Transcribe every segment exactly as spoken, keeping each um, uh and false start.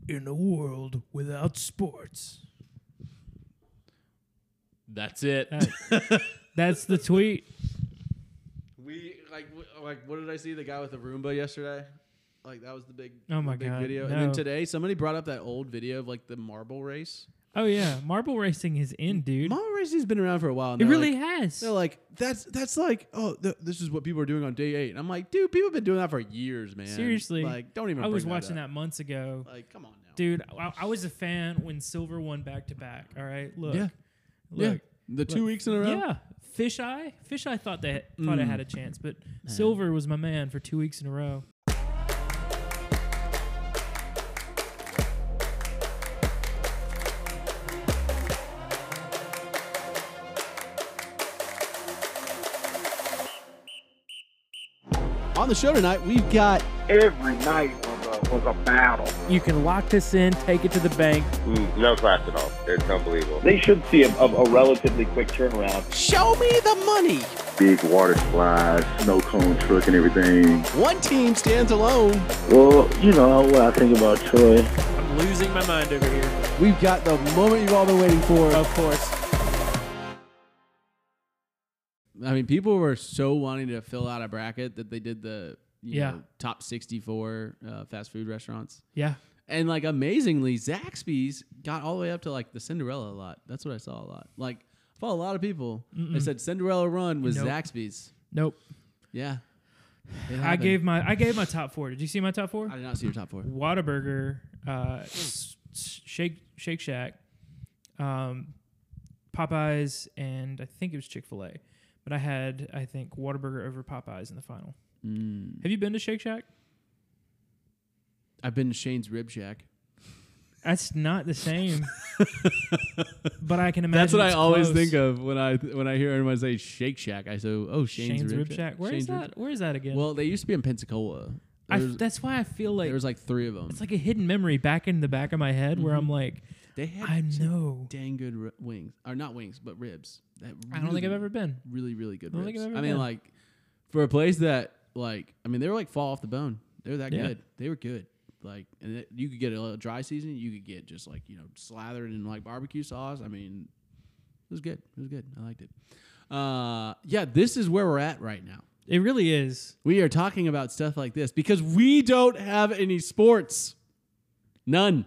in a world without sports. That's it. That, that's the tweet. We like w- like what did I see the guy with the Roomba yesterday? Like that was the big Oh my the big God, video. no. And then today somebody brought up that old video of like the marble race. Oh yeah, marble racing is in, dude. Marble racing's been around for a while. And It they're really like, has. They're like that's that's like oh th- this is what people are doing on day eight. And I'm like, dude, people have been doing that for years, man. Seriously, like don't even. I was bring watching that, that months ago. Like come on now, Dude, I, I was a fan when Silver won back to back. All right, look, Yeah. look, yeah, the two look. weeks in a row. Yeah, Fisheye, Fisheye thought they thought I Mm. had a chance, but Silver was my man for two weeks in a row. On the show tonight, we've got Every night was a, was a battle. You can lock this in, take it to the bank. Mm, no class at all. It's unbelievable. They should see a, a, a relatively quick turnaround. Show Me the Money. Big water slides, snow cone truck and everything. One team stands alone. Well, you know what I think about Troy. I'm losing my mind over here. We've got the moment you've all been waiting for. Of course. I mean, people were so wanting to fill out a bracket that they did the you Yeah. know, top sixty-four uh, fast food restaurants. Yeah. And like amazingly, Zaxby's got all the way up to like the Cinderella a lot. That's what I saw a lot. Like I saw a lot of people. They said Cinderella run was Nope. Zaxby's. Nope. Yeah. It I happened. gave my I gave my top four. Did you see my top four? I did not see your top four. Whataburger, uh, s- s- Shake Shake Shack, um, Popeyes, and I think it was Chick-fil-A. But I had, I think, Whataburger over Popeyes in the final. Mm. Have you been to Shake Shack? I've been to Shane's Rib Shack. That's not the same. But I can imagine. That's what I it's always close. think of when I when I hear anyone say Shake Shack. I say, oh, Shane's, Shane's, Rib, Rib Shack. Where is Shane's Rib that? Where is that again? Well, they used to be in Pensacola. I There f- was, that's why I feel like there was like three of them. it's like a hidden memory back in the back of my head where I'm like, They had I some know. dang good ri- wings, or not wings, but ribs. That I don't think I've really, ever been. really, really good I don't ribs. think I've ever I mean, been. like for a place that, like, I mean, they were like fall off the bone. They were that Yeah. good. They were good. Like, and it, you could get a little dry seasoning. You could get just like you know slathered in like barbecue sauce. I mean, it was good. It was good. I liked it. Uh, yeah, this is where we're at right now. It really is. We are talking about stuff like this because we don't have any sports. None.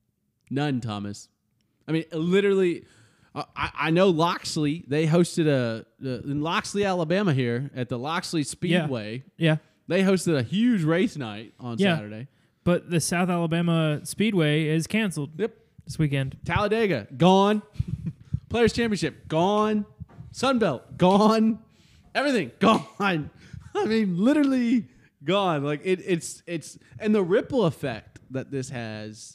None, Thomas. I mean, literally, uh, I, I know Loxley. They hosted a, uh, in Loxley, Alabama here at the Loxley Speedway. Yeah. They hosted a huge race night on Yeah. Saturday. But the South Alabama Speedway is canceled Yep. this weekend. Talladega, gone. Players Championship, gone. Sunbelt, gone. Everything, gone. I mean, literally gone. Like it, it's it's and the ripple effect that this has,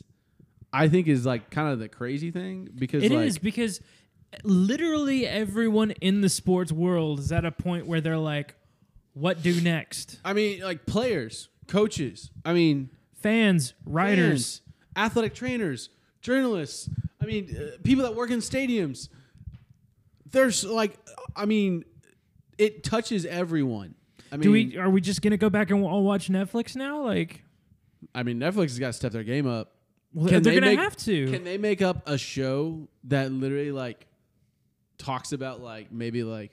I think, is like kind of the crazy thing because It like, is because literally everyone in the sports world is at a point where they're like, what do next? I mean, like players, coaches. I mean, Fans, writers. fans, athletic trainers, journalists. I mean, uh, people that work in stadiums. There's like, I mean, it touches everyone. I mean, Do we are we just gonna go back and all watch Netflix now? Like, I mean, Netflix has got to step their game up. well, Can they're they gonna make- have to. Can they make up a show that literally like talks about like maybe like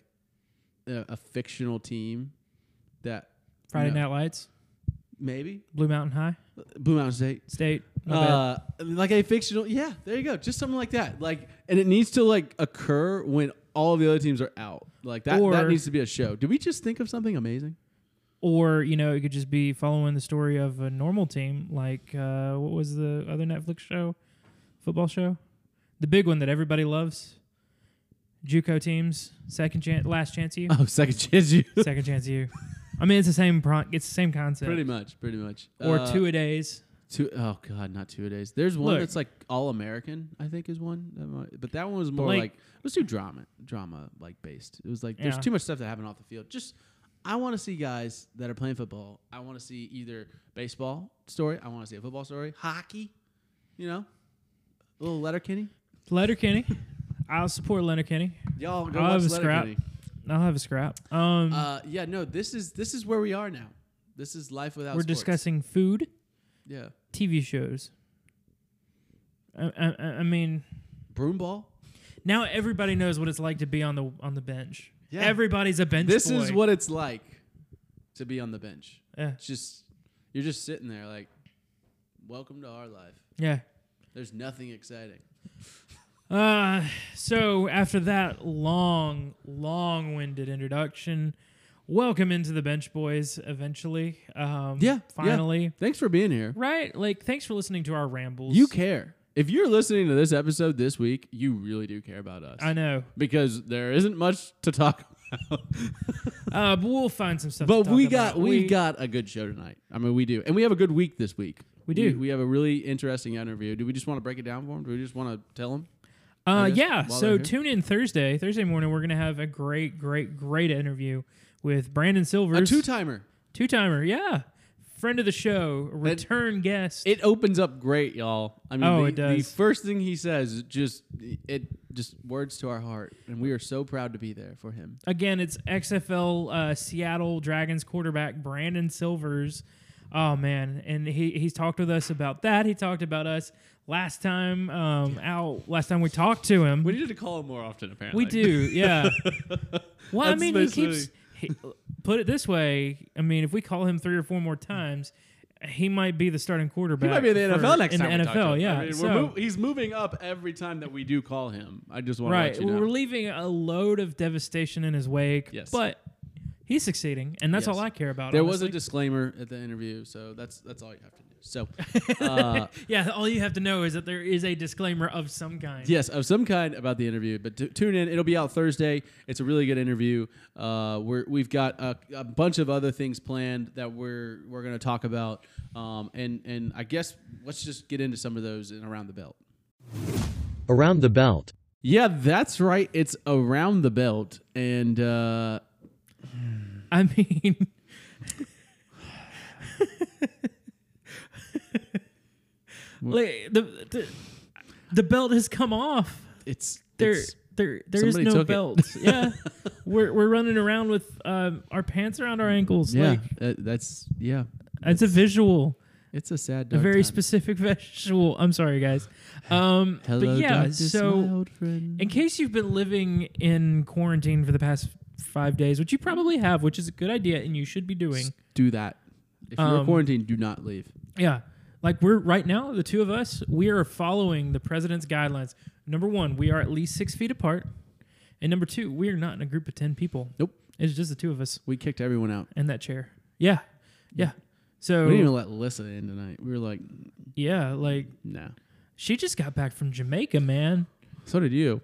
a, a fictional team that Friday you know, Night Lights, maybe Blue Mountain High, Blue Mountain State. State. my bad. Uh, like a fictional, yeah. There you go, just something like that. Like, and it needs to like occur when all of the other teams are out. Like that. Or- that needs to be a show. Did we just think of something amazing? Or, you know, it could just be following the story of a normal team. Like, uh, what was the other Netflix show? Football show? The big one that everybody loves. JUCO teams. Second chance, last chance you. Oh, second chance you. Second chance you. I mean, it's the same. Pro- it's the same concept. pretty much, pretty much. Or Uh, two a days. Two, oh God, not two a days. There's one Look. that's like all American, I think is one, that might, but that one was more like- like, it was too drama, drama like based. It was like there's Yeah. too much stuff that happened off the field. Just I want to see guys that are playing football. I want to see either baseball story. I want to see a football story, hockey, you know, a little Letterkenny. Letterkenny. I'll support Letterkenny. Y'all go I'll watch have a scrap. Letterkenny. I'll have a scrap. Um, Uh, yeah, no, this is this is where we are now. This is life without. we're sports. discussing food, Yeah. T V shows, I, I, I mean, Broom ball. now everybody knows what it's like to be on the on the bench. Yeah. Everybody's a bench This boy. is what it's like to be on the bench. Yeah. It's just you're just sitting there like, welcome to our life. Yeah. There's nothing exciting. Uh, so after that long, long-winded introduction, welcome into the Bench Boys. Eventually, um, Yeah, finally, yeah. Thanks for being here. right? Like, thanks for listening to our rambles. You care. If you're listening to this episode this week, you really do care about us. I know, Because there isn't much to talk about. uh, but we'll find some stuff. But to talk we got about. we got a good show tonight. I mean, we do. And we have a good week this week. We do. We, we have a really interesting interview. Do we just want to break it down for them? Do we just want to tell them? Uh, I guess, yeah. while So they're here. tune in Thursday. Thursday morning, we're gonna have a great, great, great interview with Brandon A Silvers, two-timer. two timer. Yeah, friend of the show, a return guest. It opens up great, y'all. I mean, Oh, the, it does. the first thing he says just it just words to our heart, and we are so proud to be there for him. Again, it's X F L uh, Seattle Dragons quarterback Brandon Silvers. Oh man, and he he's talked with us about that. He talked about us last time um, out. Last time we talked to him, We need to call him more often, apparently. we do. Yeah. Well, I That's mean, he basically- keeps. He, put it this way. I mean, if we call him three or four more times, he might be the starting He quarterback. might be in the N F L for- next in time. the we N F L, talk to him. yeah. I mean, so, we're mov- he's moving up every time that we do call him. I just want right, to let you know. we're leaving a load of devastation in his wake. Yes. But he's succeeding, and that's Yes. all I care about. There was a honestly. disclaimer at the interview, so that's that's all you have to do. So, uh, Yeah, all you have to know is that there is a disclaimer of some kind. yes, of some kind about the interview. But t- tune in; it'll be out Thursday. It's a really good interview. Uh, we're we've got a, a bunch of other things planned that we're we're going to talk about, um, and and I guess let's just get into some of those in Around the Belt. Around the Belt. Yeah, that's right. It's Around the Belt, and uh, I mean, like, the, the the belt has come off. it's There, it's- there, there is somebody no took it. belt. Yeah, we're we're running around with um, our pants around our ankles. yeah, Like, uh, that's yeah. it's a visual, It's a sad, a dark very time. specific visual. I'm sorry, guys. Um, Hello, but yeah, darkness, so. my old friend. In case you've been living in quarantine for the past five days, which you probably have, which is a good idea and you should be doing. do that. If you're Um, quarantined, do not leave. Yeah. Like we're right now, the two of us, we are following the president's guidelines. Number one, we are at least six feet apart. And number two, we are not in a group of ten people. Nope. It's just the two of us We kicked everyone out. in that chair. Yeah. Yeah. So, We didn't even let Alyssa in tonight. We were like, yeah, like nah. she just got back from Jamaica, man. So did you.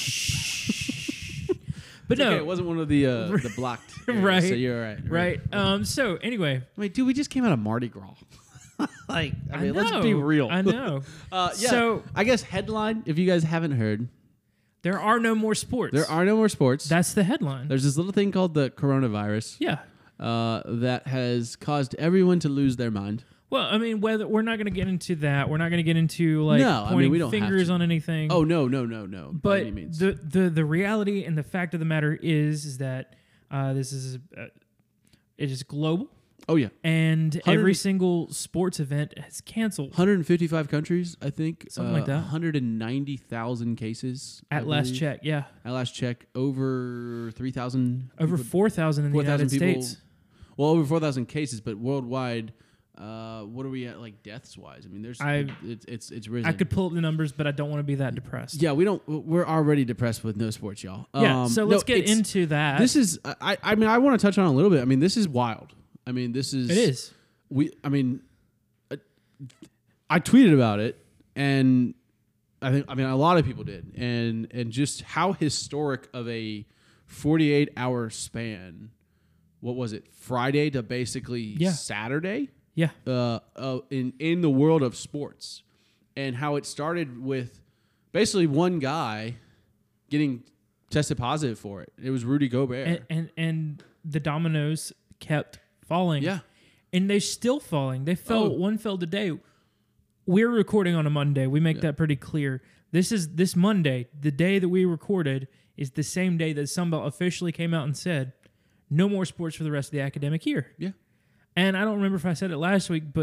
But It's no, okay, it wasn't one of the uh, the blocked areas, Right. So you're all right. right. Um. So anyway, Wait, dude, we just came out of Mardi Gras. like, I mean, let's know, be real. I know. Uh, yeah. So- I guess headline, if you guys haven't heard, There are no more sports. there are no more sports. That's the headline. There's this little thing called the coronavirus yeah. uh, that has caused everyone to lose their mind. Well, I mean, whether we're not going to get into that, we're not going to get into like No, I mean, pointing we don't have fingers to. on anything. Oh, no, no, no, no. by but any means. the the the reality and the fact of the matter is, is that uh, this is uh, it is global, oh, yeah. and Hundred- every single sports event has canceled one hundred fifty-five countries, I think. Something like that. one hundred ninety thousand cases. I at last believe. check. Yeah, At last check, over three thousand. over four thousand in the four thousand United people. States. Well, over four thousand cases, but worldwide, uh, what are we at, like, deaths wise? I mean, there's I- it's it's it's risen. I could pull up the numbers, but I don't want to be that depressed. Yeah, we don't. We're already depressed with no sports, y'all. Yeah. Um, so no, let's get it's- into that. This is. I. I mean, I want to touch on it a little bit. I mean, this is wild. I mean, this is. it is. We. I mean, uh, I tweeted about it, and I think. I mean, a lot of people did, and and just how historic of a forty-eight hour span. What was it? Friday to basically Yeah. Saturday. Yeah. Uh, uh, in in the world of sports, and how it started with basically one guy getting tested positive for it. It was Rudy Gobert. And, and and the dominoes kept falling. yeah, And they're still falling. They fell. Oh. One fell today. We're recording on a Monday. We make Yeah. that pretty clear. This is this Monday, the day that we recorded, is the same day that Sunbelt officially came out and said, no more sports for the rest of the academic year. yeah. And I don't remember if I said it last week, but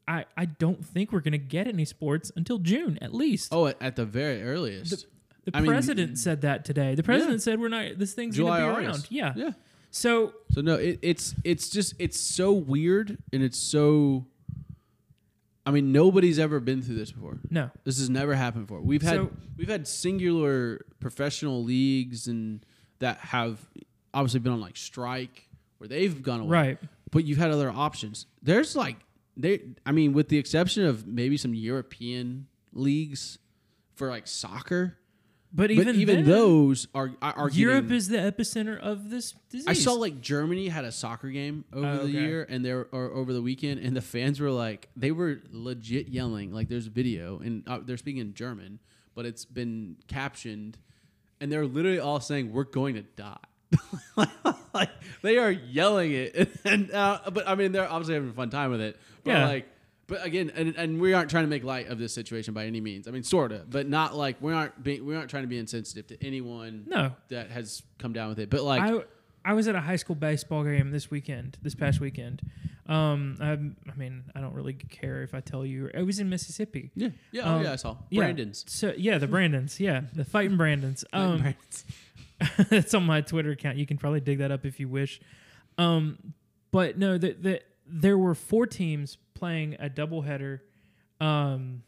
I, I don't think we're going to get any sports until June at least. Oh, at, at the very earliest. The I mean, president said that today. The president yeah. said we're not. This thing's going to July, be August. around. Yeah. Yeah. So So no, it, it's it's just it's so weird and it's so. I mean, nobody's ever been through this before. no. This has never happened before. We've had So- we've had singular professional leagues and that have obviously been on like strike where they've gone away. Right. But you've had other options. There's like they. I mean, with the exception of maybe some European leagues for like soccer. But But even even, then, those are are, are Europe getting, is the epicenter of this disease. I saw like Germany had a soccer game over Oh, the okay. year and they were, or over the weekend, and the fans were like, they were legit yelling. Like, there's video, and uh, they're speaking in German, but it's been captioned, and they're literally all saying, "We're going to die." Like they are yelling it, and uh, but I mean, they're obviously having a fun time with it. But Yeah. like. But again, and, and we aren't trying to make light of this situation by any means. I mean, sort of, but not like we aren't being we aren't trying to be insensitive to anyone No. that has come down with it. But like, I I was at a high school baseball game this weekend, this past weekend. Um, I, I mean, I don't really care if I tell you. It was in Mississippi. yeah, yeah, oh Um, yeah, I saw Yeah. Brandon's. So yeah, the Brandons. Yeah, the fighting Brandons. Um, Brandon's. It's on my Twitter account. You can probably dig that up if you wish. Um, but no, the, the, there were four teams playing a doubleheader um,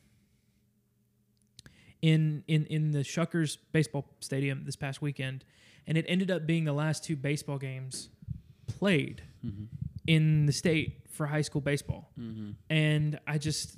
in in in the Shuckers baseball stadium this past weekend, and it ended up being the last two baseball games played Mm-hmm. in the state for high school baseball. Mm-hmm. And I just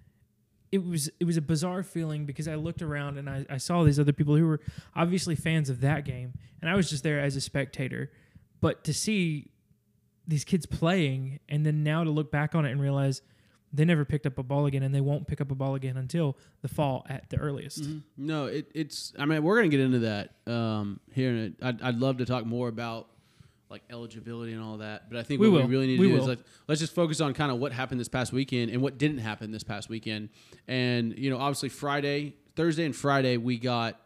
it was it was a bizarre feeling because I looked around and I, I saw these other people who were obviously fans of that game, and I was just there as a spectator. But to see these kids playing, and then now to look back on it and realize they never picked up a ball again, and they won't pick up a ball again until the fall at the earliest. Mm-hmm. No, it, it's. I mean, we're gonna get into that um, here. In a, I'd, I'd love to talk more about like eligibility and all that, but I think We what will. we really need to We do will. is like, let's just focus on kind of what happened this past weekend and what didn't happen this past weekend. And you know, obviously Friday, Thursday, and Friday we got,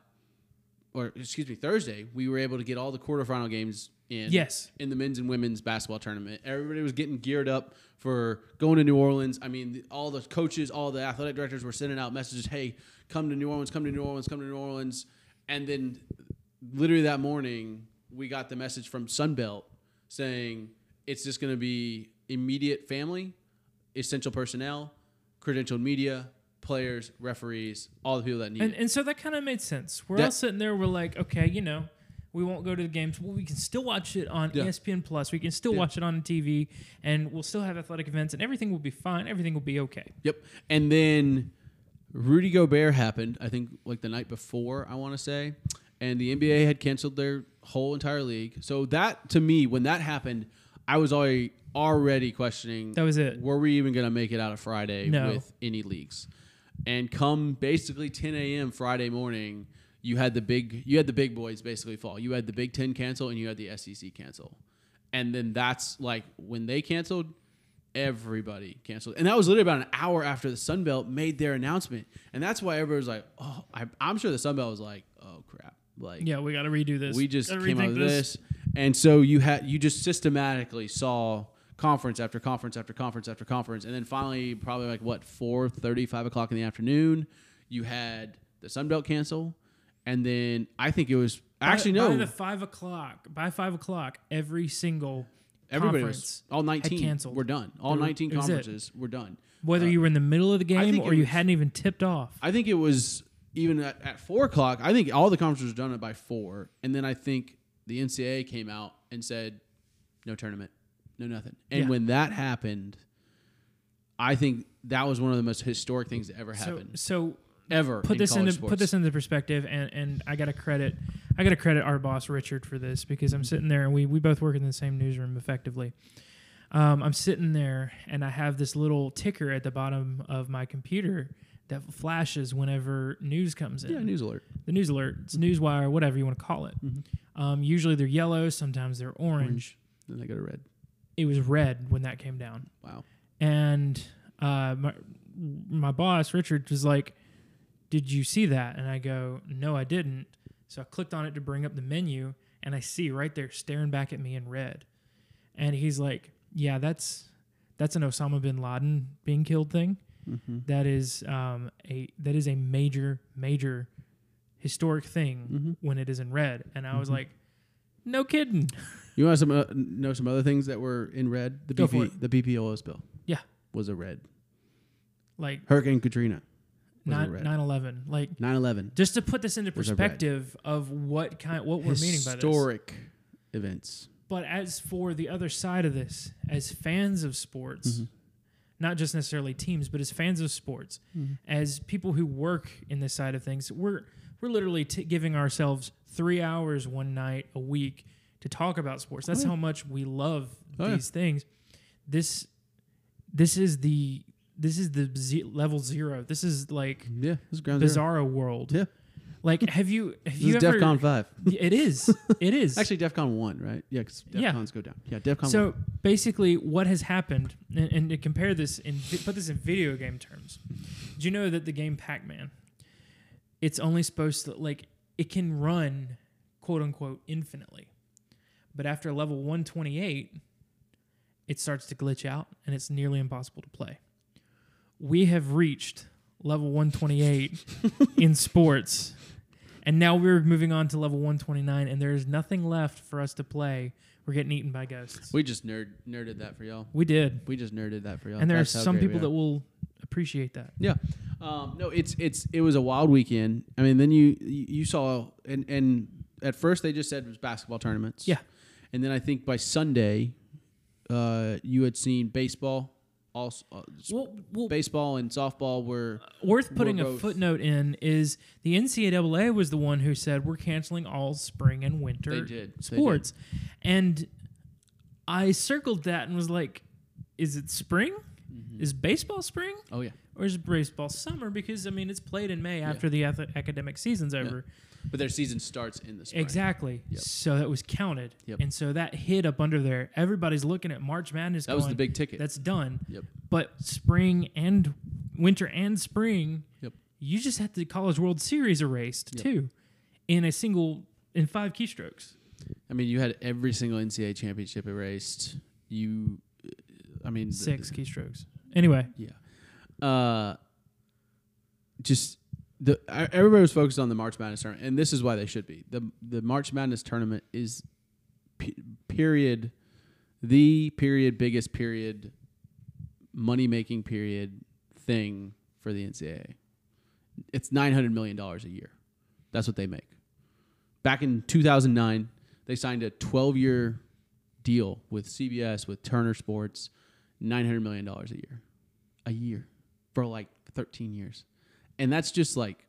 or excuse me, Thursday we were able to get all the quarterfinal games in. Yes. In the men's and women's basketball tournament, everybody was getting geared up for going to New Orleans. I mean, the, all the coaches, all the athletic directors were sending out messages, "Hey, come to New Orleans, come to New Orleans, come to New Orleans." And then, literally that morning, we got the message from Sunbelt saying it's just going to be immediate family, essential personnel, credentialed media, players, referees, all the people that need And, it. and so that kind of made sense. We're That- all sitting there. We're like, okay, you know, we won't go to the games. Well, we can still watch it on Yeah. E S P N Plus. We can still Yeah. watch it on T V, and we'll still have athletic events, and everything will be fine. Everything will be okay. Yep. And then Rudy Gobert happened, I think, like the night before, I want to say. And the N B A had canceled their whole entire league. So that, to me, when that happened, I was already already questioning. That was it. Were we even going to make it out of Friday No. with any leagues? And come basically ten a.m. Friday morning, you had the big you had the big boys basically fall. You had the Big Ten cancel and you had the S E C cancel. And then that's like when they canceled, everybody canceled. And that was literally about an hour after the Sun Belt made their announcement. And that's why everybody was like, oh, I, I'm sure the Sun Belt was like, oh, crap. Like, Yeah, we got to redo this. we just Gotta came out rethink of this. And so you had you just systematically saw conference after conference after conference after conference. And then finally, probably like, what, four thirty, five o'clock in the afternoon, you had the Sun Belt cancel. And then I think it was By- actually by no. the five o'clock. By five o'clock, every single Everybody was conference all nineteen. had canceled. We're done. All They were- nineteen it was it. conferences were done. Whether you were in the middle of the game think or it you was- hadn't even tipped off. I think it was even at, at four o'clock. I think all the conferences were done by four, and then I think the N C double A came out and said, "No tournament, no nothing." And Yeah. when that happened, I think that was one of the most historic things that ever So, happened, so ever. put in this college into sports. put this into perspective, and, and I got to credit I got to credit our boss Richard for this because I'm sitting there and we we both work in the same newsroom effectively. Um, I'm sitting there and I have this little ticker at the bottom of my computer that flashes whenever news comes in. Yeah, news alert. The news alert, it's Newswire, whatever you want to call it. Mm-hmm. Um, usually they're yellow, sometimes they're orange. Then they go to red. It was red when that came down. Wow. And uh, my my boss Richard was like, "Did you see that?" And I go, "No, I didn't." So I clicked on it to bring up the menu, and I see right there staring back at me in red. And he's like, "Yeah, that's That's an Osama bin Laden being killed thing. Mm-hmm. That is um, a that is a major major historic thing Mm-hmm. when it is in red. And I was like, no kidding. You want some uh, know some other things that were in red? The Go B P, for it. the B P oil spill Yeah, was a red. like Hurricane Katrina was a nine red. nine eleven. Like nine eleven. just to put this into Was a red. perspective of what kind what we're meaning by this. Historic events. But as for the other side of this, as fans of sports, Mm-hmm. not just necessarily teams, but as fans of sports, Mm-hmm. as people who work in this side of things, we're we're literally t- giving ourselves three hours one night a week to talk about sports. That's Oh, yeah. how much we love Oh, yeah. these things. This this is the this is the ze- level zero. This is like Yeah, this is ground zero. Bizarro world. Yeah, Like, have you have this you is ever? DEFCON five. It is. It is. Actually, DEFCON one, right? Yeah, because Yeah. DEFCONs go down. Yeah, DEFCON So one. basically, what has happened, and, and to compare this and put this in video game terms, do you know that the game Pac-Man, it's only supposed to like it can run, quote unquote, infinitely, but after level one twenty-eight, it starts to glitch out and it's nearly impossible to play. We have reached level one twenty-eight in sports. And now we're moving on to level one twenty-nine, and there is nothing left for us to play. We're getting eaten by ghosts. We just nerd nerded that for y'all. We did. We just nerded that for y'all. And there That's are how some great we people are. that will appreciate that. Yeah. Um, no, it's it's it was a wild weekend. I mean, then you you you saw and and at first they just said it was basketball tournaments. Yeah. And then I think by Sunday, uh, you had seen baseball. Also, uh, Well, well baseball and softball were worth putting were a both- footnote in is the N C double A was the one who said we're canceling all spring and winter They did. They sports. And I circled that and was like, is it spring? Mm-hmm. Is baseball spring? Oh yeah. Or is baseball summer? Because, I mean, it's played in May after the ath- academic season's over. But their season starts in the spring. Exactly. Yep. So that was counted. Yep. And so that hit up under there. Everybody's looking at March Madness. That was going, the big ticket. That's done. Yep. But spring and winter and spring, Yep. you just had the College World Series erased Yep. too, in a single in five keystrokes. I mean, you had every single N C double A championship erased. You, I mean, Six keystrokes. Anyway, Yeah. Uh, just the I- everybody was focused on the March Madness tournament, and this is why they should be. the The March Madness tournament is pe- period, the period biggest period, money making period thing for the N C double A. It's nine hundred million dollars a year. That's what they make. Back in two thousand nine, they signed a twelve year deal with C B S, with Turner Sports, nine hundred million dollars a year. A year for like thirteen years. And that's just like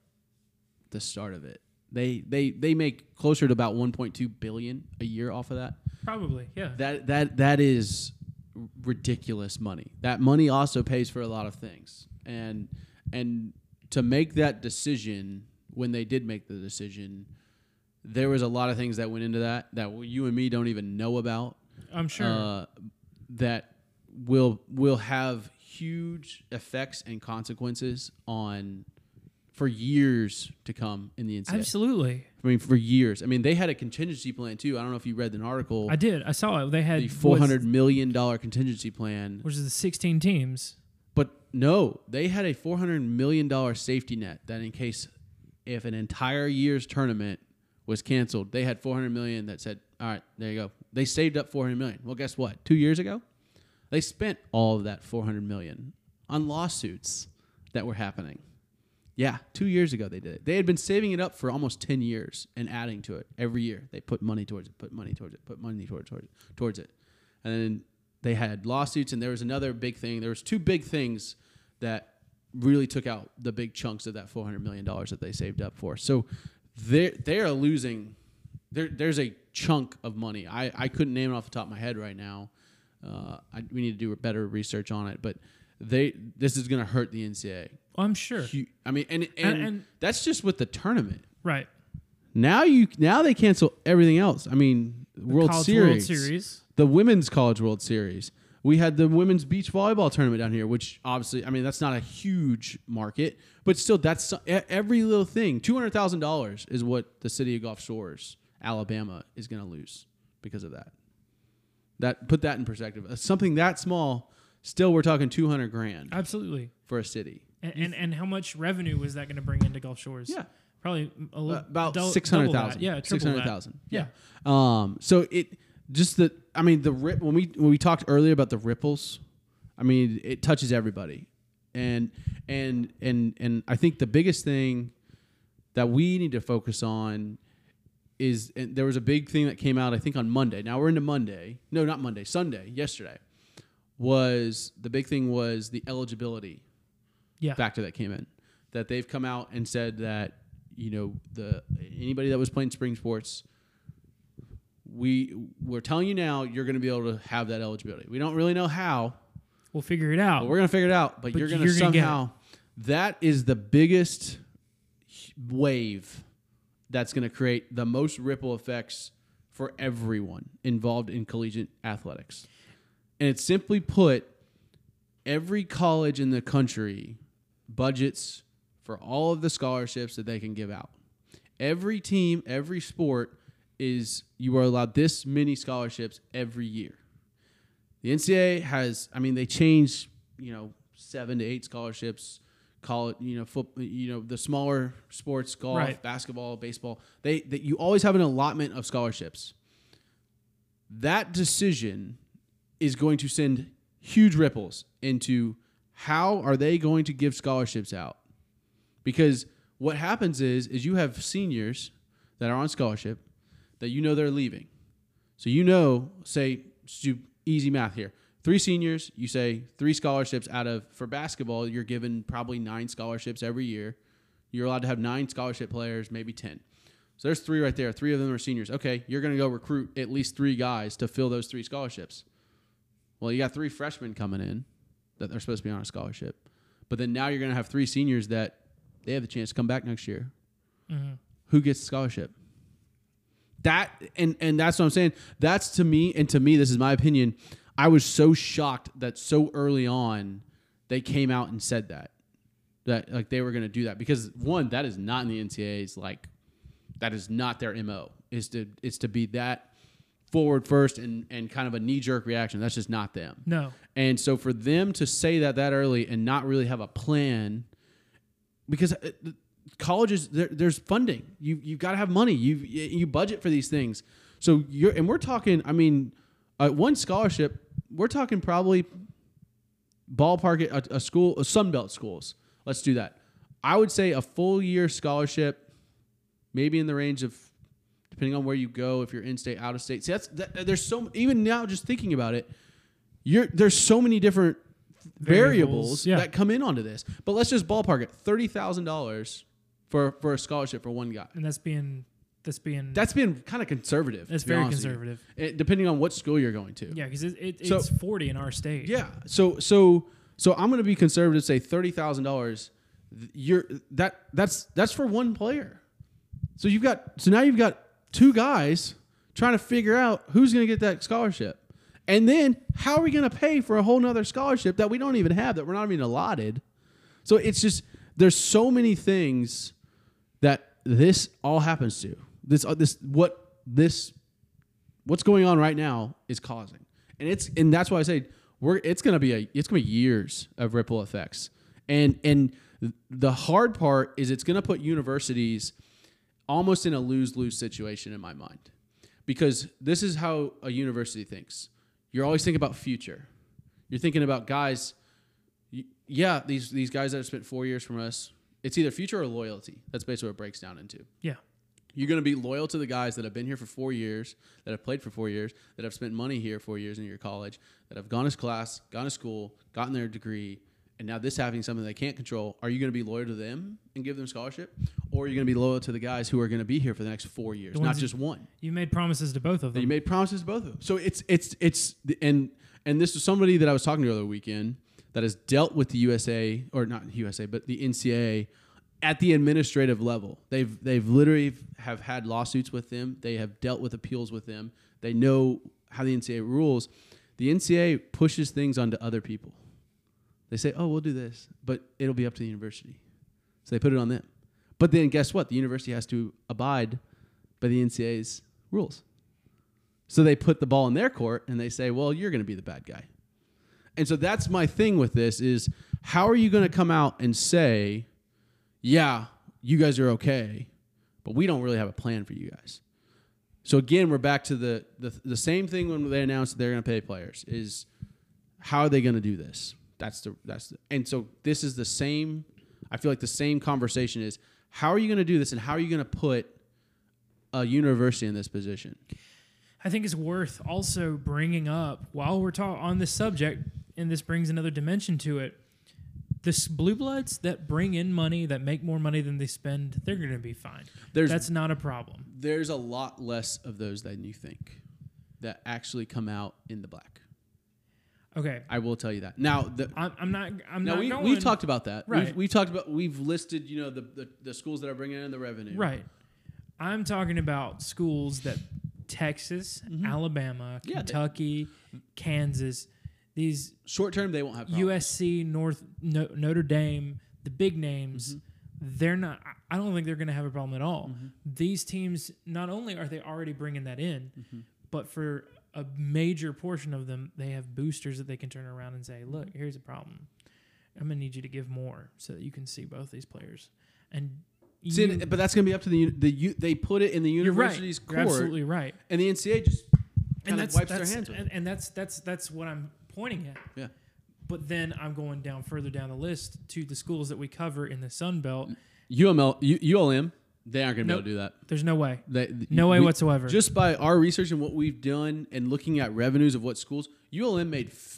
the start of it. They they they make closer to about one point two billion a year off of that. probably, yeah. That that that is ridiculous money. That money also pays for a lot of things. And and to make that decision, when they did make the decision, there was a lot of things that went into that that you and me don't even know about. I'm sure. Uh, that will will have huge effects and consequences on for years to come in the N C double A. Absolutely. I mean, for years. I mean, they had a contingency plan too. I don't know if you read an article. I did. I saw it. They had The four hundred million dollar contingency plan. which is the sixteen teams. But no, they had a four hundred million dollar safety net that in case if an entire year's tournament was canceled, they had four hundred million that said, "All right, there you go." They saved up four hundred million. Well, guess what? two years ago, they spent all of that four hundred million on lawsuits that were happening. Yeah, two years ago they did it. They had been saving it up for almost ten years and adding to it every year. They put money towards it, put money towards it, put money towards towards it, towards it. And then they had lawsuits, and there was another big thing. There was two big things that really took out the big chunks of that four hundred million dollars that they saved up for. So they they are losing. There, there's a chunk of money. I, I couldn't name it off the top of my head right now. Uh, I, we need to do better research on it. But they this is going to hurt the N C double A. I'm sure. Hu- I mean, and and, And- and- that's just with the tournament. Right. Now you now they cancel everything else. I mean, World College Series, World Series. the Women's College World Series. We had the women's beach volleyball tournament down here, which obviously, I mean, that's not a huge market, but still, that's so- e- every little thing. Two hundred thousand dollars is what the city of Gulf Shores, Alabama, is going to lose because of that. That put that in perspective. Uh, Something that small Still, we're talking two hundred grand Absolutely. for a city. And, and and how much revenue was that going to bring into Gulf Shores? Yeah. Probably a Uh, little, about dou- six hundred double that. thousand. Yeah, triple six hundred that. thousand. Yeah. Um. So it just the. I mean, the rip when we when we talked earlier about the ripples. I mean, it touches everybody, and and and and I think the biggest thing that we need to focus on is, and there was a big thing that came out, I think, on Monday. Now we're into Monday. No, not Monday. Sunday. Yesterday was the big thing was the eligibility Yeah. factor that came in. That they've come out and said that, you know, the anybody that was playing spring sports, we we're telling you now you're going to be able to have that eligibility. We don't really know how, We'll figure it out. but we're going to figure it out. But, But you're going to you're gonna get somehow. That is the biggest wave that's going to create the most ripple effects for everyone involved in collegiate athletics. And it's simply put, every college in the country budgets for all of the scholarships that they can give out. Every team, every sport is, you are allowed this many scholarships every year. The N C double A has, I mean, they change, you know, seven to eight scholarships. Call it, you know, foot, you know, the smaller sports, golf, Right. basketball, baseball. They that you always have an allotment of scholarships. That decision is going to send huge ripples into how are they going to give scholarships out, because what happens is is you have seniors that are on scholarship that you know they're leaving. So you know, say, let's do easy math here. Three seniors, you say three scholarships out of, for basketball, you're given probably nine scholarships every year. You're allowed to have nine scholarship players, maybe ten. So there's three right there. Three of them are seniors. Okay, you're going to go recruit at least three guys to fill those three scholarships. Well, you got three freshmen coming in that they're supposed to be on a scholarship. But then now you're going to have three seniors that they have the chance to come back next year. Mm-hmm. Who gets the scholarship? That and and that's what I'm saying. That's to me, and to me, this is my opinion. I was so shocked that so early on they came out and said that that like they were going to do that, because one, that is not in the N C double A's, like that is not their M O. Is to is to be that forward first and and kind of a knee jerk reaction. That's just not them. No. And so for them to say that that early and not really have a plan, because uh, colleges, there, there's funding. You you've got to have money. You you budget for these things. So you're and we're talking. I mean, uh, one scholarship. We're talking probably ballpark at a, a school, a Sunbelt schools. Let's do that. I would say a full year scholarship, maybe in the range of, depending on where you go, if you're in state, out of state. See, that's that, there's so even now just thinking about it, you're there's so many different variables, Variables, yeah. that come in onto this. But let's just ballpark it: thirty thousand dollars for for a scholarship for one guy. And that's being that's being That's being kind of conservative. that's to be very honest with you. conservative. It- depending on what school you're going to. Yeah, because it, it, So- it's forty in our state. Yeah. So so so I'm going to be conservative. Say thirty thousand dollars. You're that that's that's for one player. So you've got so now you've got two guys trying to figure out who's going to get that scholarship, and then how are we going to pay for a whole nother scholarship that we don't even have, that we're not even allotted. So it's just there's so many things that this all happens to. This uh, this what this what's going on right now is causing, and it's and that's why I say we're it's gonna be a it's gonna be years of ripple effects, and and the hard part is it's gonna put universities almost in a lose-lose situation in my mind, because this is how a university thinks. You're always thinking about future. You're thinking about guys. y- Yeah, these these guys that have spent four years from us. It's either future or loyalty. That's basically what it breaks down into. Yeah. You're going to be loyal to the guys that have been here for four years, that have played for four years, that have spent money here four years in your college, that have gone to class, gone to school, gotten their degree, and now this happening something they can't control. Are you going to be loyal to them and give them scholarship? Or are you going to be loyal to the guys who are going to be here for the next four years, The not ones just one? You made promises to both of them. You made promises to both of them. So it's, it's, it's, and, and this was somebody that I was talking to the other weekend that has dealt with the U S A, or not U S A, but the N C double A at the administrative level. They've they've literally have had lawsuits with them. They have dealt with appeals with them. They know how the N C double A rules. The N C double A pushes things onto other people. They say, oh, we'll do this, but it'll be up to the university. So they put it on them. But then guess what? The university has to abide by the N C double A's rules. So they put the ball in their court and they say, well, you're going to be the bad guy. And so that's my thing with this is how are you going to come out and say, yeah, you guys are okay, but we don't really have a plan for you guys. So again, we're back to the the, the same thing when they announced that they're going to pay players is how are they going to do this? That's the that's the, and so this is the same. I feel like the same conversation is how are you going to do this and how are you going to put a university in this position? I think it's worth also bringing up while we're talking on this subject, and this brings another dimension to it. This blue bloods that bring in money, that make more money than they spend, they're going to be fine. There's, That's not a problem. There's a lot less of those than you think that actually come out in the black. Okay, I will tell you that. Now, the, I'm, I'm not. I'm now not we, going. we've talked about that. Right. We've, we've talked about. We've listed. You know, the, the the schools that are bringing in the revenue. Right. I'm talking about schools that Texas, Mm-hmm. Alabama, Yeah, they- Kentucky, Kansas, these Short term, they won't have problems. U S C, North no, Notre Dame, the big names. Mm-hmm. They're not. I don't think they're going to have a problem at all. These teams, not only are they already bringing that in, Mm-hmm. but for a major portion of them, they have boosters that they can turn around and say, "Look, here's a problem. I'm going to need you to give more so that you can see both these players." And See, you- but that's going to be up to the uni- the u- they put it in the you're right. university's You're court, absolutely right. and the N C A A just And kind of that's wipes that's their hands with and, it. and that's that's that's what I'm pointing at. Yeah. But then I'm going down further down the list to the schools that we cover in the Sun Belt. U M L, U, U L M, they aren't going to Nope. be able to do that. There's no way. They, No way whatsoever. Just by our research and what we've done and looking at revenues of what schools, U L M made f-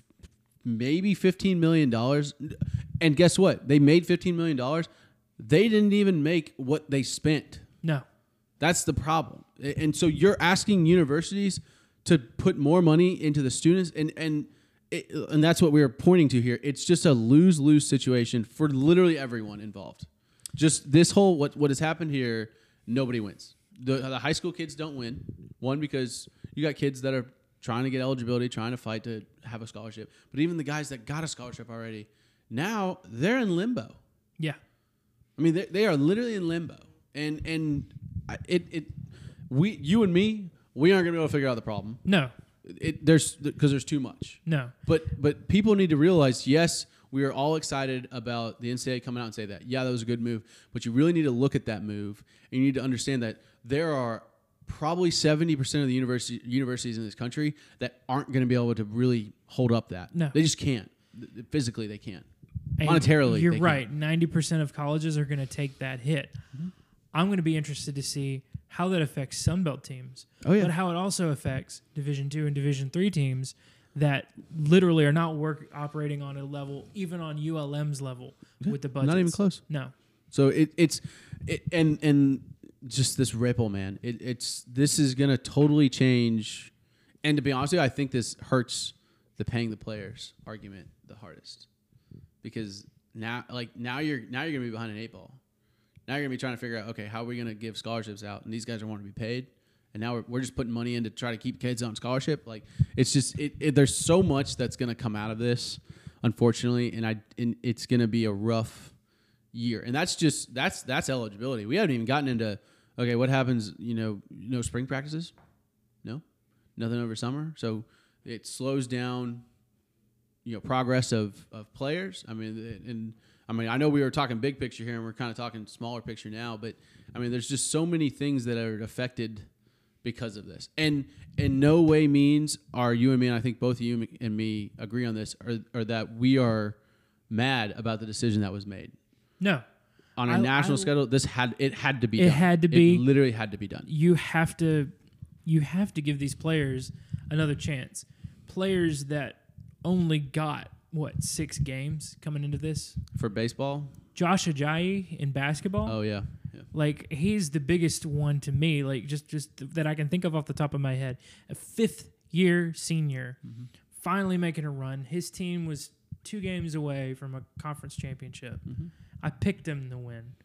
maybe fifteen million dollars. And guess what? They made fifteen million dollars. They didn't even make what they spent. No. That's the problem. And so you're asking universities to put more money into the students, and and it, and that's what we are pointing to here. It's just a lose-lose situation for literally everyone involved. Just this whole what what has happened here, nobody wins. The, the high school kids don't win. One, because you got kids that are trying to get eligibility, trying to fight to have a scholarship. But even the guys that got a scholarship already, now they're in limbo. Yeah. I mean, they, they are literally in limbo, and and I- it it we you and me we aren't gonna be able to figure out the problem. No. It there's because there's too much. No. But but people need to realize, yes, we are all excited about the N C double A coming out and say that, yeah, that was a good move. But you really need to look at that move, and you need to understand that there are probably seventy percent of the university universities in this country that aren't going to be able to really hold up that. No. They just can't. Th- Physically, they can't. And Monetarily, you're they can't. right. ninety percent of colleges are going to take that hit. Mm-hmm. I'm going to be interested to see how that affects Sunbelt teams. Oh, yeah. But how it also affects Division two and Division three teams that literally are not work operating on a level, even on U L M's level with the budget. not even close. No. So it, it's it, and and just this ripple, man. It, it's this is gonna totally change. And to be honest with you, I think this hurts the paying the players argument the hardest, because now like now you're now you're gonna be behind an eight ball. Now you're gonna be trying to figure out, okay, how are we gonna give scholarships out? And these guys are wanting to be paid. And now we're, we're just putting money in to try to keep kids on scholarship. Like it's just it, it there's so much that's gonna come out of this, unfortunately, and I and it's gonna be a rough year. And that's just that's that's eligibility. We haven't even gotten into okay, what happens, you know, no spring practices? No? Nothing over summer. So it slows down, you know, progress of, of players. I mean, and I mean, I know we were talking big picture here and we're kind of talking smaller picture now, but I mean, there's just so many things that are affected because of this. And in no way means are you and me, and I think both you and me agree on this, or, or that we are mad about the decision that was made. No. On a I- national I- schedule, this had it had to be It done. had to be. It literally had to be done. You have to you have to give these players another chance. Players that only got what, six games coming into this? For baseball? Josh Ajayi in basketball. Oh yeah. Yeah. Like he's the biggest one to me, like just just that I can think of off the top of my head. A fifth year senior, Mm-hmm. finally making a run. His team was two games away from a conference championship. Mm-hmm. I picked him to win.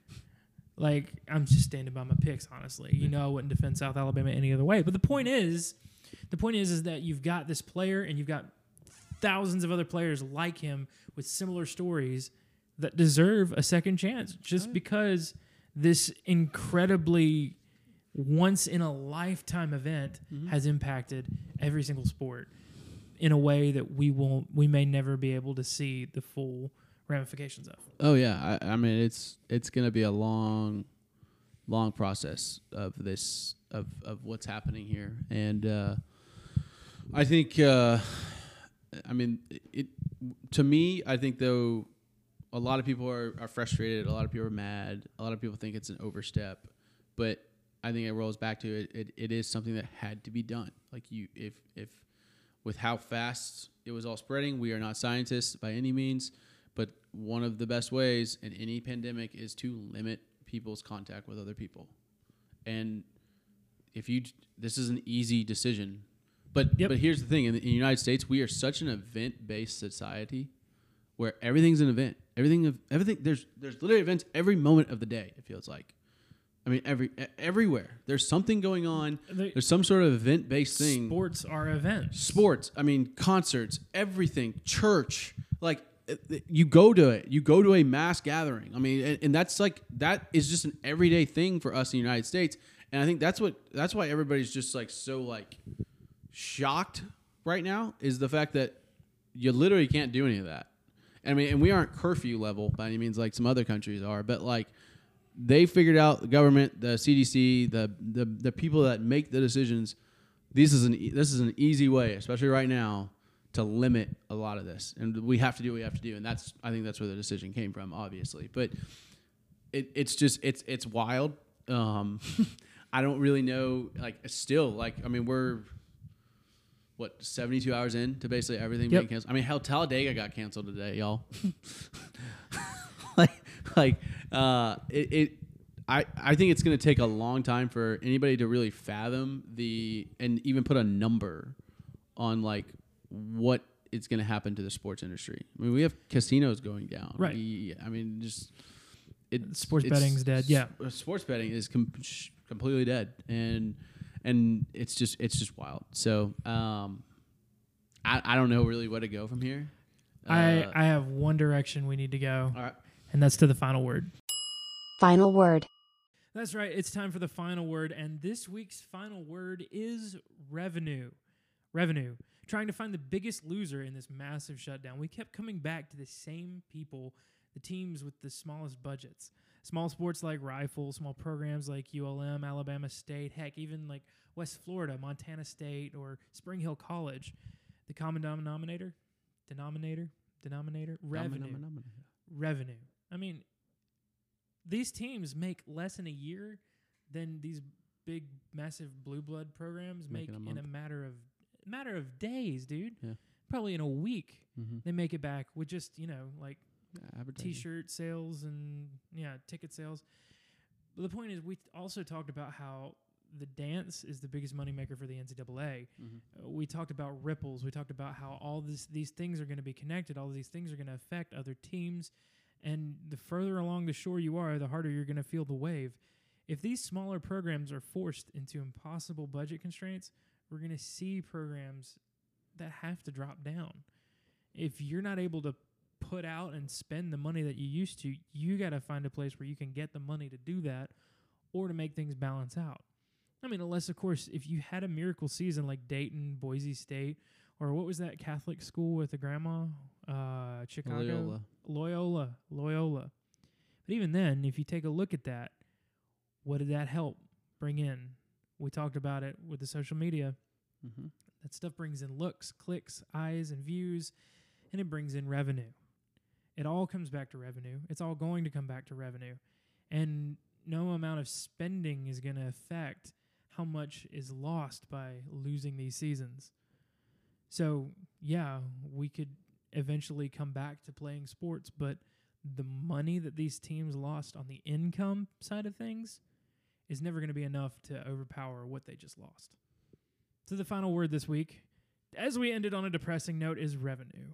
Like I'm just standing by my picks, honestly. You know I wouldn't defend South Alabama any other way. But the point is, the point is, is that you've got this player and you've got thousands of other players like him with similar stories that deserve a second chance just because this incredibly once in a lifetime event has impacted every single sport. in a way that we won't, we may never be able to see the full ramifications of. Oh yeah, I, I mean it's it's gonna be a long, long process of this of of what's happening here, and uh, I think uh, I mean it to me. I think though a lot of people are, are frustrated, a lot of people are mad, a lot of people think it's an overstep, but I think it rolls back to it. It, it is something that had to be done. Like you, if if with how fast it was all spreading, we are not scientists by any means, but one of the best ways in any pandemic is to limit people's contact with other people. And if you, this is an easy decision, but Yep. but here's the thing: in the, in the United States, we are such an event-based society where everything's an event. Everything of everything. There's there's literally events every moment of the day. It feels like. I mean, every e- everywhere there's something going on. They- There's some sort of event-based thing. Sports are events. Sports. I mean, concerts, everything, church. Like it- it- you go to it. You go to a mass gathering. I mean, and, and that's like that is just an everyday thing for us in the United States. And I think that's what that's why everybody's just like so like shocked right now is the fact that you literally can't do any of that. I mean, and we aren't curfew level by any means like some other countries are, but like. They figured out the government, the C D C, the, the the people that make the decisions. This is an e- this is an easy way, especially right now, to limit a lot of this, and we have to do what we have to do, and that's I think that's where the decision came from, obviously. But it it's just it's it's wild. Um, I don't really know. Like still, like I mean, we're what seventy-two hours in to basically everything Yep. being canceled. I mean, hell, Talladega got canceled today, y'all. like like uh it, it I, I think it's going to take a long time for anybody to really fathom the and even put a number on like what is going to happen to the sports industry. I mean, we have casinos going down. Right. We, I mean, just it Sports it's- betting's dead, yeah. s- Sports betting is com- sh- completely dead, and and it's just it's just wild. So um, I I don't know really where to go from here. I, Uh, I have one direction we need to go, all right. and that's to the final word. Final word. That's right. It's time for the final word, and this week's final word is revenue. Revenue. Trying to find the biggest loser in this massive shutdown. We kept coming back to the same people, the teams with the smallest budgets. Small sports like Rifle, small programs like U L M, Alabama State, heck, even like West Florida, Montana State, or Spring Hill College. The common denominator? Denominator? Denominator? Revenue. Revenue. I mean, these teams make less in a year than these big, massive blue blood programs Make make in a in a month. matter of matter of days, dude. Yeah. Probably in a week Mm-hmm. they make it back with just you know like Advertising. T-shirt sales and yeah ticket sales. But the point is, we also talked about how the dance is the biggest moneymaker for the N C double A. Mhm. Uh, we talked about ripples. We talked about how all this, these things are going to be connected. All these things are going to affect other teams. And the further along the shore you are, the harder you're going to feel the wave. If these smaller programs are forced into impossible budget constraints, we're going to see programs that have to drop down. If you're not able to put out and spend the money that you used to, you got to find a place where you can get the money to do that or to make things balance out. I mean, unless, of course, if you had a miracle season like Dayton, Boise State, or what was that Catholic school with the grandma? Uh, Chicago? Loyola. Loyola. Loyola. But even then, if you take a look at that, what did that help bring in? We talked about it with the social media. Mm-hmm. That stuff brings in looks, clicks, eyes, and views, and it brings in revenue. It all comes back to revenue. It's all going to come back to revenue. And no amount of spending is going to affect how much is lost by losing these seasons. So, yeah, we could eventually come back to playing sports, but the money that these teams lost on the income side of things is never going to be enough to overpower what they just lost. So the final word this week, as we ended on a depressing note, is revenue.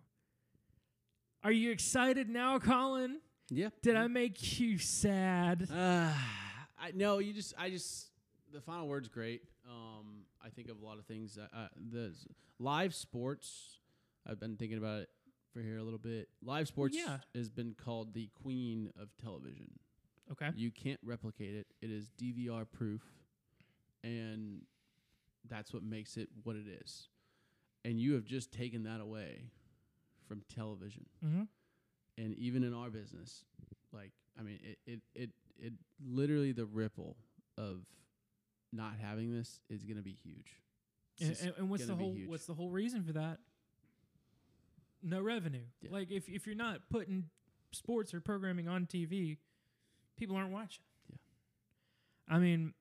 Are you excited now, Colin? Yeah. Did I make you sad? Uh, I no, you just I just the final word's great. Um, I think of a lot of things. Uh, uh, the s- live sports. I've been thinking about it for here a little bit. Live sports yeah. has been called the queen of television. Okay. You can't replicate it. It is D V R proof, and that's what makes it what it is. and you have just taken that away from television. Mm-hmm. And even in our business, like, I mean, it, it, it, it literally the ripple of not having this is going to be huge. And, It's and, and what's the gonna be whole huge. what's the whole reason for that? No revenue. Yeah. Like if if you're not putting sports or programming on T V, people aren't watching. Yeah. I mean,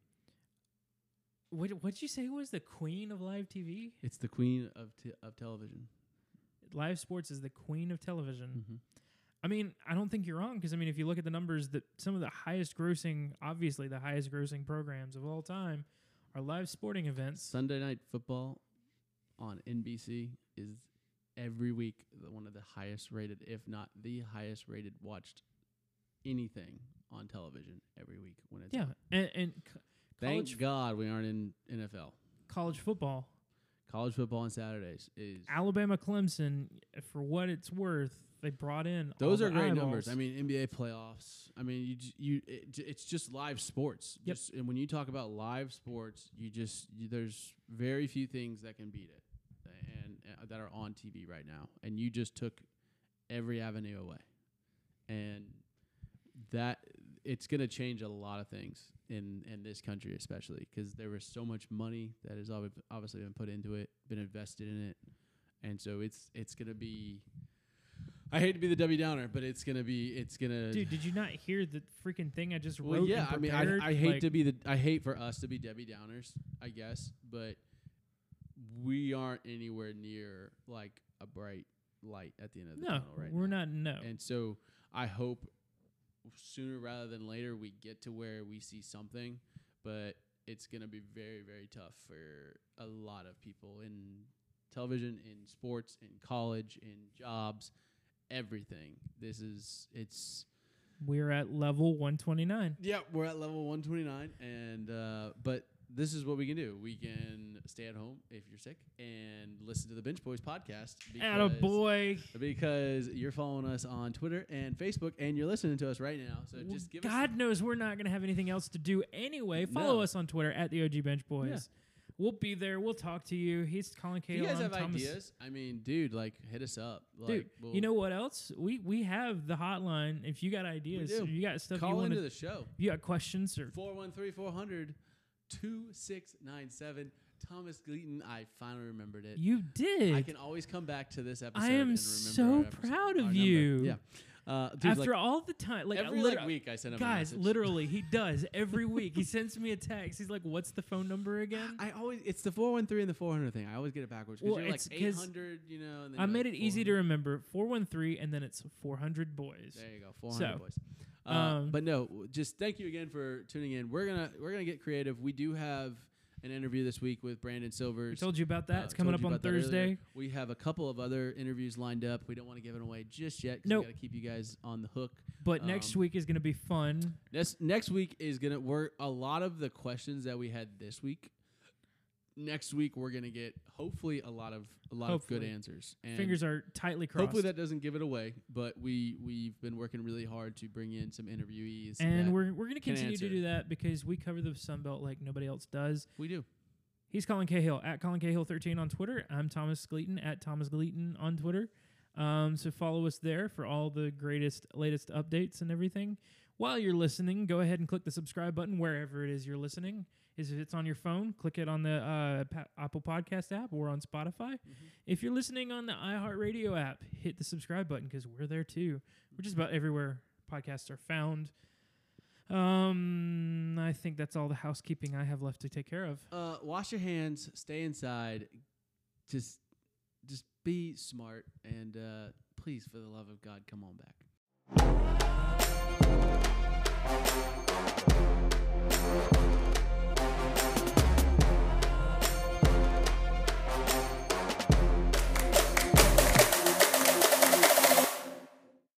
what what'd you say was the queen of live T V? It's the queen of te- of television. Live sports is the queen of television. Mm-hmm. I mean, I don't think you're wrong because I mean, if you look at the numbers, that some of the highest grossing, obviously the highest grossing programs of all time, are live sporting events. Sunday Night Football on N B C is every week the- one of the highest rated, if not the highest rated, watched anything on television every week when it's Yeah, on. and, and co- Thank college God we aren't in N F L. college football. College football on Saturdays is Alabama, Clemson, for what it's worth, they brought in those all are the great eyeballs. numbers. I mean, N B A playoffs. I mean, you j- you it, j- it's just live sports. Yep. Just, and when you talk about live sports, you just you, there's very few things that can beat it, and uh, that are on T V right now. And you just took every avenue away, and that it's going to change a lot of things in in this country, especially because there was so much money that has ob- obviously been put into it, been invested in it, and so it's it's going to be. I hate to be the Debbie Downer, but it's gonna be. It's gonna. Dude, did you not hear the freaking thing I just wrote? Well, yeah. and I mean, prepared? I, I hate Like, to be the. I hate for us to be Debbie Downers, I guess, but we aren't anywhere near like a bright light at the end of the No, tunnel right we're now. not. No, And so I hope sooner rather than later we get to where we see something, but it's gonna be very very tough for a lot of people in television, in sports, in college, in jobs. Everything. This is it's we're at level one twenty-nine. yeah, we're at level one twenty-nine, and uh, but this is what we can do. We can stay at home if you're sick and listen to the Bench Boys podcast. Atta boy. Because you're following us on Twitter and Facebook, and you're listening to us right now. So just give God us knows we're not going to have anything else to do anyway. Follow No. us on Twitter at the O G Bench Boys. We'll be there. We'll talk to you. He's Colin If Cahill. you guys I'm have Thomas. ideas, I mean, dude, like hit us up. Like, Dude, we'll- you know what else? We we have the hotline. If you got ideas, do. if you got stuff you call want into to, the show. you got questions or four one three, four hundred, two six nine seven. Thomas Gleaton, I finally remembered it. you did. I can always come back to this episode. I am and remember so our episode- proud of our number. you. Yeah, uh, dude, After like, all the time, like every, I like, liter- week I send him a guys, message. literally, he does every week. He sends me a text. He's like, "What's the phone number again?" I always it's the four one three and the four hundred thing. I always get it backwards because Well, you're it's like 'cause eight hundred, you know. And then I you're made like it easy to four hundred. remember. four one three, and then it's four hundred boys. There you go, four hundred So, boys. Uh, um, but no, just thank you again for tuning in. We're gonna we're gonna get creative. We do have an interview this week with Brandon Silvers. I told you about that. Uh, it's coming told up you on about that earlier. Thursday. We have a couple of other interviews lined up. We don't want to give it away just yet because Nope. we got to keep you guys on the hook. But next Um, week is going to be fun. Next next week is gonna work. A lot of the questions that we had this week. Next week we're gonna get hopefully a lot of a lot of good Hopefully. answers. And Fingers are tightly crossed. hopefully that doesn't give it away. But we we've been working really hard to bring in some interviewees. and that we're we're going to can continue to answer. do that because we cover the Sun Belt like nobody else does. we do. He's Colin Cahill at Colin Cahill thirteen on Twitter. I'm Thomas Gleaton at Thomas Gleaton on Twitter. Um, so follow us there for all the greatest, latest updates and everything. While you're listening, go ahead and click the subscribe button wherever it is you're listening. Is if it's on your phone, click it on the uh, pa- Apple Podcast app or on Spotify. If you're listening on the iHeartRadio app, hit the subscribe button because we're there too. We're just about everywhere podcasts are found. Um, I think that's all the housekeeping I have left to take care of. Uh, wash your hands. Stay inside. Just just be smart and uh, please, for the love of God, come on back.